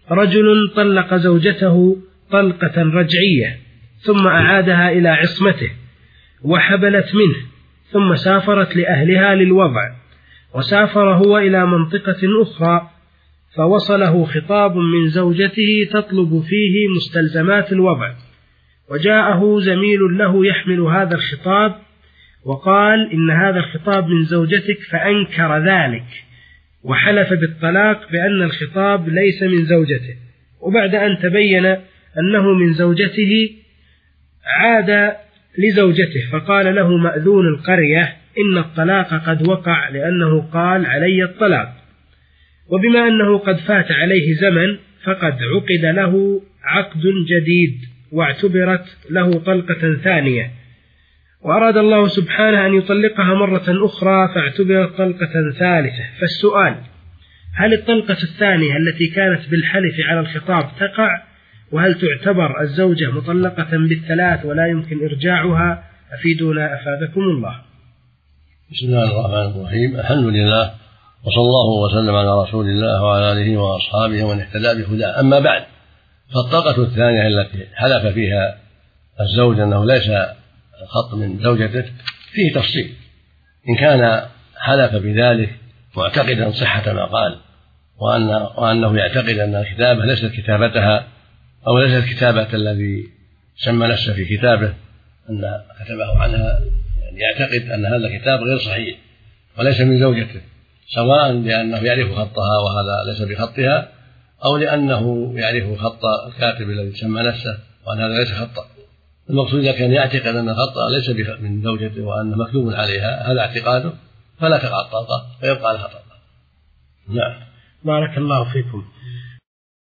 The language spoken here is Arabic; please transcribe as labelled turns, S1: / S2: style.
S1: رجل طلق زوجته طلقة رجعية ثم أعادها إلى عصمته وحبلت منه، ثم سافرت لأهلها للوضع، وسافر هو إلى منطقة أخرى، فوصله خطاب من زوجته تطلب فيه مستلزمات الوضع، وجاءه زميل له يحمل هذا الخطاب وقال إن هذا الخطاب من زوجتك، فأنكر ذلك وحلف بالطلاق بأن الخطاب ليس من زوجته، وبعد أن تبين أنه من زوجته عاد لزوجته فقال له مأذون القرية إن الطلاق قد وقع لأنه قال علي الطلاق، وبما أنه قد فات عليه زمن فقد عقد له عقد جديد واعتبرت له طلقة ثانية، وأراد الله سبحانه أن يطلقها مرة أخرى فاعتبرت طلقة ثالثة. فالسؤال: هل الطلقة الثانية التي كانت بالحلف على الخطاب تقع؟ وهل تعتبر الزوجة مطلقة بالثلاث ولا يمكن إرجاعها؟ أفيدونا أفادكم الله.
S2: بسم الله الرحمن الرحيم. الحمد لله، وصلى الله وسلم على رسول الله وعلى آله وأصحابه ومن اهتدى بهداه. أما بعد، فالطلقة الثانية التي حلف فيها الزوج أنه ليس الخط من زوجته فيه تفصيل، إن كان حلف بذلك معتقدا صحة ما قال وأنه يعتقد أن الكتابة ليست كتابتها أو ليست كتابة الذي سمى نفسه في كتابه أن كتبه عنها، يعني يعتقد أن هذا الكتاب غير صحيح وليس من زوجته، سواء لأنه يعرف خطها وهذا ليس بخطها، أو لأنه يعرف خط الكاتب الذي سمى نفسه وأن هذا ليس خطه. المقصود إذا كان يعتقد أن خطها ليس من زوجته وأنه مكتوب عليها هذا اعتقاده، فلا تقع الطلقة فيبقى لها طلقة. نعم.
S1: بارك الله فيكم.